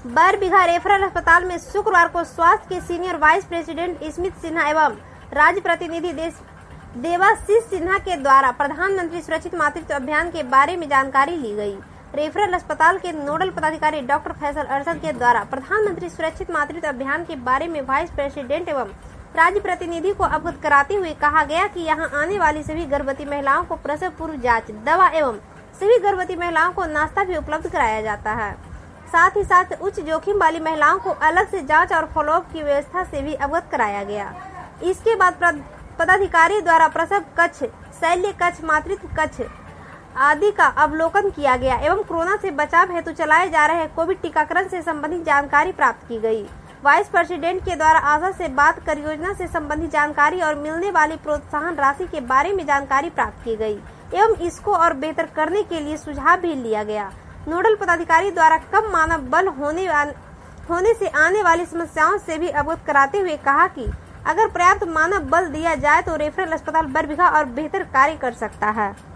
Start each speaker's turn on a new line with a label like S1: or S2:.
S1: Barbigha referral अस्पताल में शुक्रवार को स्वास्थ्य के senior vice president Smit Sinha एवं राज्य प्रतिनिधि देवाशीष सिन्हा के द्वारा प्रधानमंत्री सुरक्षित मातृत्व अभियान के बारे में जानकारी ली गई। रेफरल अस्पताल के नोडल पदाधिकारी डॉक्टर फैसल अरशद के द्वारा प्रधानमंत्री सुरक्षित मातृत्व अभियान के बारे में वाइस प्रेसिडेंट एवं राज्य प्रतिनिधि को अवगत कराते हुए कहा गया कि यहां आने वाली सभी गर्भवती महिलाओं को प्रसव पूर्व जांच, दवा एवं सभी गर्भवती महिलाओं को नाश्ता भी उपलब्ध कराया जाता है। साथ ही साथ उच्च जोखिम वाली महिलाओं को अलग से जांच और फॉलोअप की व्यवस्था से भी अवगत कराया गया। इसके बाद पदाधिकारी द्वारा प्रसव कक्ष, शल्य कक्ष, मातृत्व कक्ष आदि का अवलोकन किया गया एवं कोरोना से बचाव हेतु चलाए जा रहे कोविड टीकाकरण से संबंधित जानकारी प्राप्त की गई। वाइस प्रेसिडेंट के द्वारा आशा से बात कर योजना से संबंधित जानकारी और मिलने वाली प्रोत्साहन राशि के बारे में जानकारी प्राप्त की गई एवं इसको और बेहतर करने के लिए सुझाव भी लिया गया। नोडल पदाधिकारी द्वारा कम मानव बल होने से आने वाली समस्याओं से भी अवगत कराते हुए कहा कि अगर पर्याप्त मानव बल दिया जाए तो रेफरल अस्पताल बरबीघा और बेहतर कार्य कर सकता है।